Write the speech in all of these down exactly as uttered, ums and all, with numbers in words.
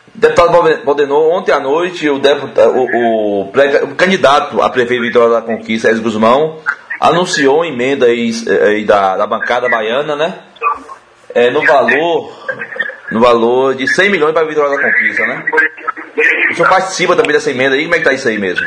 Deputado Valdenor, ontem à noite o, deputado, o, o, pré, o candidato a prefeito Vitória da Conquista, Ezio Guzmão, anunciou emenda aí, aí da, da bancada baiana, né? É, no valor no valor de cem milhões para a Vitória da Conquista, né? O senhor participa também dessa emenda aí? Como é que tá isso aí mesmo?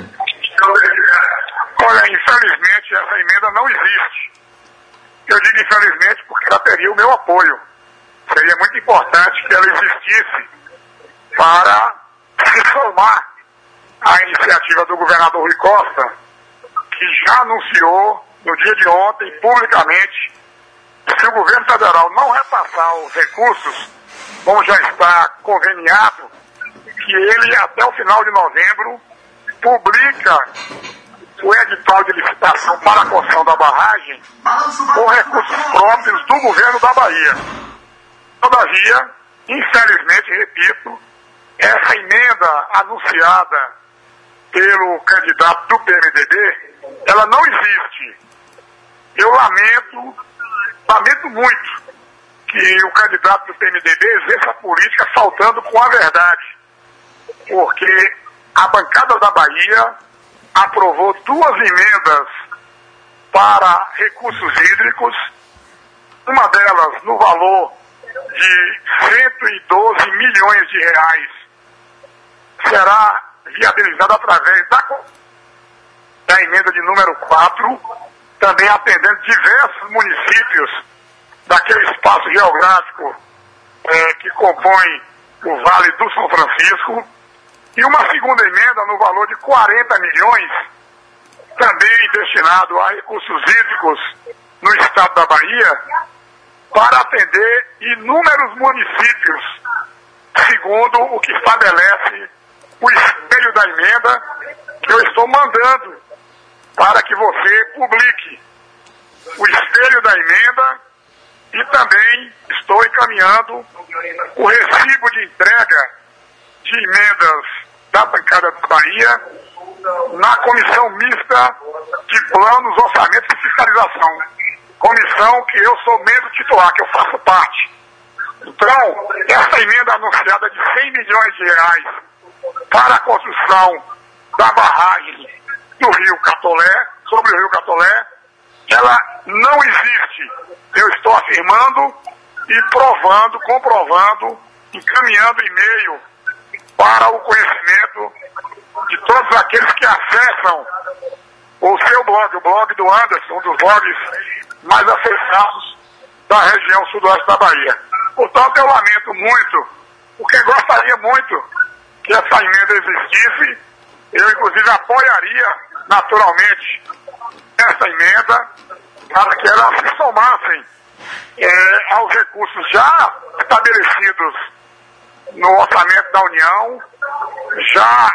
Olha, infelizmente essa emenda não existe. Eu digo infelizmente porque ela teria o meu apoio. Seria muito importante que ela existisse para se somar à iniciativa do governador Rui Costa, que já anunciou no dia de ontem, publicamente, que se o governo federal não repassar os recursos, como já está conveniado, que ele até o final de novembro publica o edital de licitação para a construção da barragem com recursos próprios do governo da Bahia. Todavia, infelizmente, repito, essa emenda anunciada pelo candidato do P M D B, ela não existe. Eu lamento, lamento muito que o candidato do P M D B exerça a política faltando com a verdade, porque a bancada da Bahia aprovou duas emendas para recursos hídricos, uma delas no valor de cento e doze milhões de reais, será viabilizada através da, da emenda de número quatro, também atendendo diversos municípios daquele espaço geográfico é, que compõe o Vale do São Francisco, e uma segunda emenda no valor de quarenta milhões, também destinado a recursos hídricos no estado da Bahia, para atender inúmeros municípios, segundo o que estabelece o espelho da emenda, que eu estou mandando para que você publique o espelho da emenda, e também estou encaminhando o recibo de entrega de emendas da bancada da Bahia na Comissão Mista de Planos, Orçamentos e Fiscalização. Comissão que eu sou membro titular, que eu faço parte. Então, essa emenda anunciada de cem milhões de reais para a construção da barragem do Rio Catolé, sobre o Rio Catolé, ela não existe. Eu estou afirmando e provando, comprovando, encaminhando e-mail para o conhecimento de todos aqueles que acessam o seu blog, o blog do Anderson, um dos blogs mais acessados da região sudoeste da Bahia. Portanto, eu lamento muito, porque gostaria muito que essa emenda existisse. Eu, inclusive, apoiaria naturalmente essa emenda para que elas se somassem é, aos recursos já estabelecidos no orçamento da União, já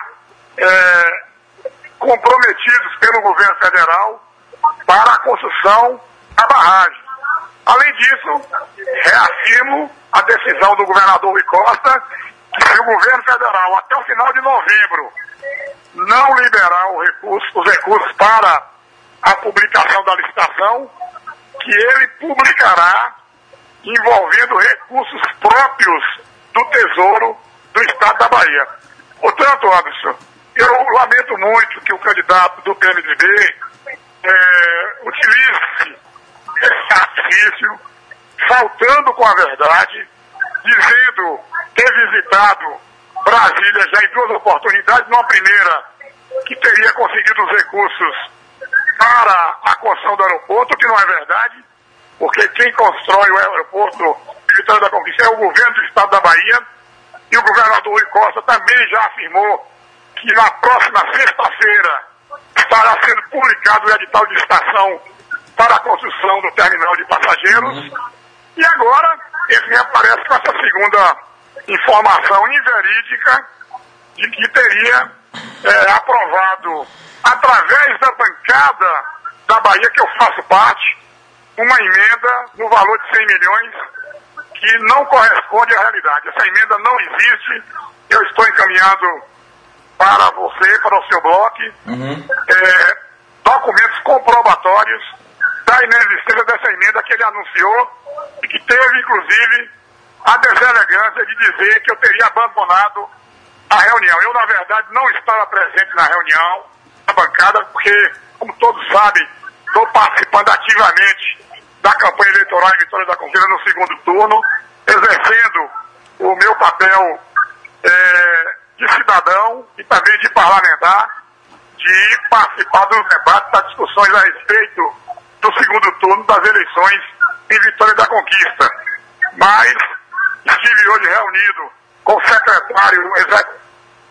é, comprometidos pelo governo federal para a construção da barragem. Além disso, reafirmo a decisão do governador Rui Costa, que se o governo federal, até o final de novembro, não liberar o recurso, os recursos para a publicação da licitação, que ele publicará envolvendo recursos próprios do Tesouro do Estado da Bahia. Portanto, Anderson, eu lamento muito que o candidato do P M D B é, utilize esse artifício, faltando com a verdade, dizendo ter visitado Brasília já em duas oportunidades, numa primeira que teria conseguido os recursos para a construção do aeroporto, que não é verdade, porque quem constrói o aeroporto de Vitória da Conquista é o governo do Estado da Bahia, e o governador Rui Costa também já afirmou que na próxima sexta-feira estará sendo publicado o edital de licitação para a construção do terminal de passageiros. Uhum. E agora ele reaparece com essa segunda informação inverídica de que teria é, aprovado, através da bancada da Bahia, que eu faço parte, uma emenda no valor de cem milhões que não corresponde à realidade. Essa emenda não existe. Eu estou encaminhando para você, para o seu bloco, uhum. é, documentos comprobatórios da inexistência dessa emenda que ele anunciou e que teve, inclusive, a deselegância de dizer que eu teria abandonado a reunião. Eu, na verdade, não estava presente na reunião, na bancada, porque, como todos sabem, estou participando ativamente da campanha eleitoral em Vitória da Conquista no segundo turno, exercendo o meu papel é, de cidadão e também de parlamentar, de participar dos debates, das discussões a respeito do segundo turno das eleições em Vitória da Conquista. Mas estive hoje reunido com o secretário executivo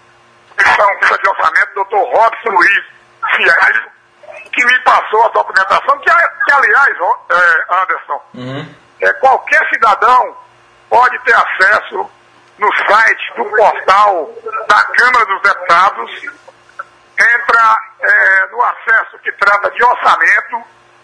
de orçamento, doutor Robson Luiz Fialho, que me passou a documentação, que, que aliás, é, Anderson, uhum. é, qualquer cidadão pode ter acesso no site do portal da Câmara dos Deputados, entra é, no acesso que trata de orçamento,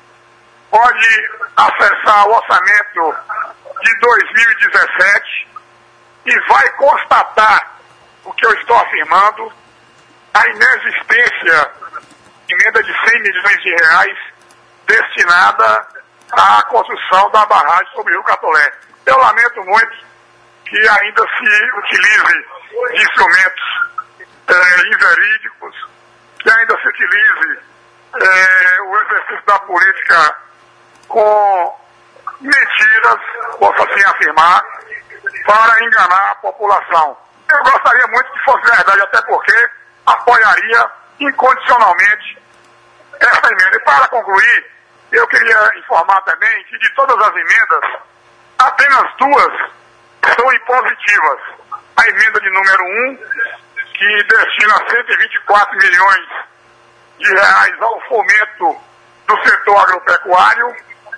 pode acessar o orçamento de dois mil e dezessete e vai constatar o que eu estou afirmando, a inexistência de emenda de cem milhões de reais destinada à construção da barragem sobre o Rio Catolé. Eu lamento muito que ainda se utilize de instrumentos é, inverídicos, que ainda se utilize é, o exercício da política com mentiras, posso assim afirmar, para enganar a população. Eu gostaria muito que fosse verdade, até porque apoiaria incondicionalmente essa emenda. E para concluir, eu queria informar também que de todas as emendas, apenas duas são impositivas. A emenda de número um, que destina cento e vinte e quatro milhões de reais ao fomento do setor agropecuário,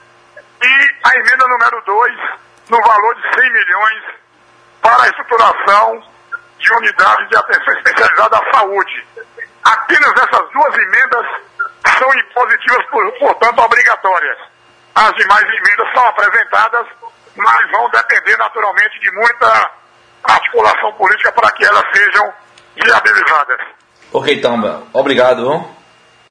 e a emenda número dois, no valor de cem milhões para a estruturação de unidades de atenção especializada à saúde. Apenas essas duas emendas são impositivas, portanto, obrigatórias. As demais emendas são apresentadas, mas vão depender naturalmente de muita articulação política para que elas sejam viabilizadas. Ok, então, obrigado.